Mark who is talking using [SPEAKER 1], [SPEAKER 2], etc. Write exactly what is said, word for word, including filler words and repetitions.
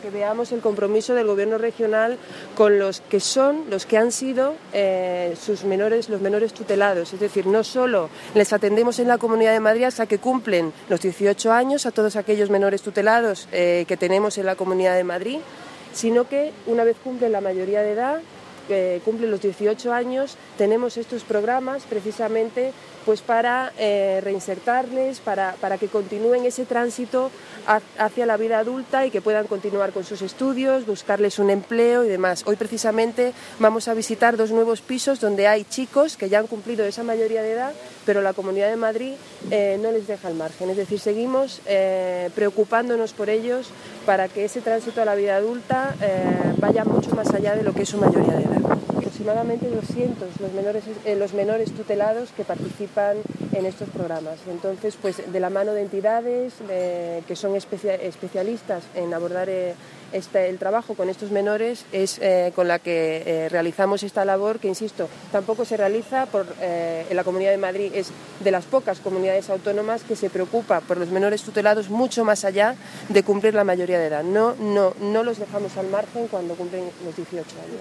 [SPEAKER 1] que veamos el compromiso del Gobierno regional con los que son, los que han sido eh, sus menores, los menores tutelados. Es decir, no solo les atendemos en la Comunidad de Madrid hasta que cumplen los dieciocho años a todos aquellos menores tutelados eh, que tenemos en la Comunidad de Madrid, sino que una vez cumplen la mayoría de edad, eh, cumplen los dieciocho años, tenemos estos programas precisamente pues para eh, reinsertarles, para, para que continúen ese tránsito a, hacia la vida adulta y que puedan continuar con sus estudios, buscarles un empleo y demás. Hoy precisamente vamos a visitar dos nuevos pisos donde hay chicos que ya han cumplido esa mayoría de edad, pero la Comunidad de Madrid eh, no les deja al margen. Es decir, seguimos eh, preocupándonos por ellos para que ese tránsito a la vida adulta eh, vaya mucho más allá de lo que es su mayoría de edad. Aproximadamente doscientos los menores, eh, los menores tutelados que participan en estos programas. Entonces, pues de la mano de entidades de, que son especia, especialistas en abordar eh, este, el trabajo con estos menores, es eh, con la que eh, realizamos esta labor que, insisto, tampoco se realiza por, eh, en la Comunidad de Madrid. Es de las pocas comunidades autónomas que se preocupa por los menores tutelados mucho más allá de cumplir la mayoría de edad. No, no, no los dejamos al margen cuando cumplen los dieciocho años.